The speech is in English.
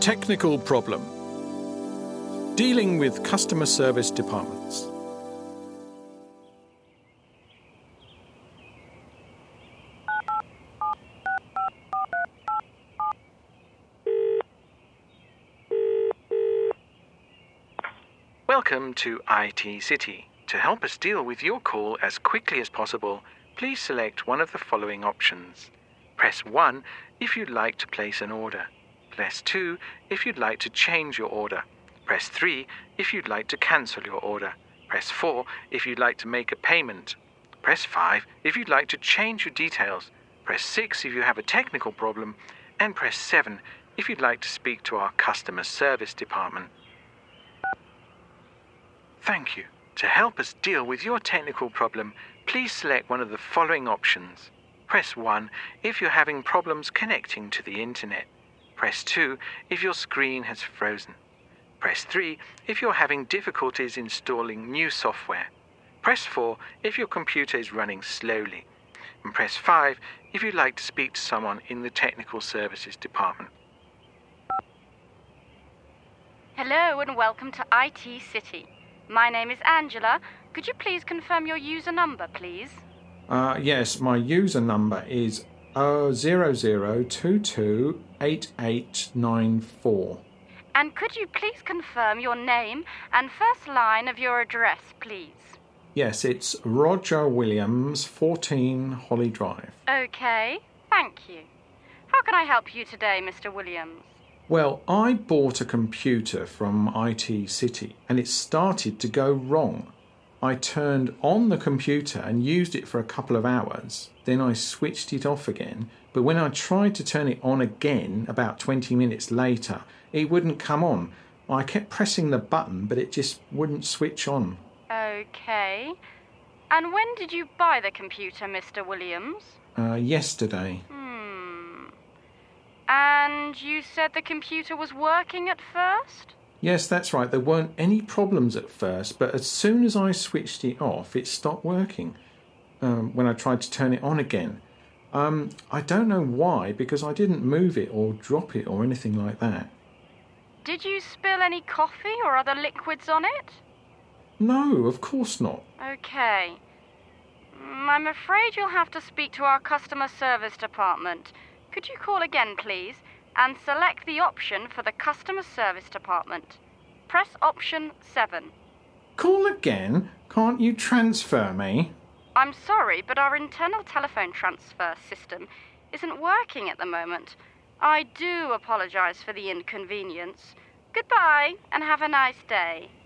Technical problem. Dealing with customer service departments. Welcome to IT City. To help us deal with your call as quickly as possible, please select one of the following options. Press 1 if you'd like to place an order. Press 2 if you'd like to change your order. Press 3 if you'd like to cancel your order. Press 4 if you'd like to make a payment. Press 5 if you'd like to change your details. Press 6 if you have a technical problem. And press 7 if you'd like to speak to our customer service department. Thank you. To help us deal with your technical problem, please select one of the following options. Press 1 if you're having problems connecting to the internet. Press 2 if your screen has frozen. Press 3 if you're having difficulties installing new software. Press 4 if your computer is running slowly. And press 5 if you'd like to speak to someone in the technical services department. Hello and welcome to IT City. My name is Angela. Could you please confirm your user number, please? Yes, my user number is 00228894. And could you please confirm your name and first line of your address, please? Yes, it's Roger Williams, 14 Holly Drive. Okay, thank you. How can I help you today, Mr. Williams? Well, I bought a computer from IT City and it started to go wrong. I turned on the computer and used it for a couple of hours. Then I switched it off again. But when I tried to turn it on again about 20 minutes later, it wouldn't come on. I kept pressing the button, but it just wouldn't switch on. Okay. And when did you buy the computer, Mr. Williams? Yesterday. And you said the computer was working at first? Yes, that's right. There weren't any problems at first, but as soon as I switched it off, it stopped working when I tried to turn it on again. I don't know why, because I didn't move it or drop it or anything like that. Did you spill any coffee or other liquids on it? No, of course not. Okay. I'm afraid you'll have to speak to our customer service department. Could you call again, please, and select the option for the customer service department? Press option 7. Call again? Can't you transfer me? I'm sorry, but our internal telephone transfer system isn't working at the moment. I do apologize for the inconvenience. Goodbye, and have a nice day.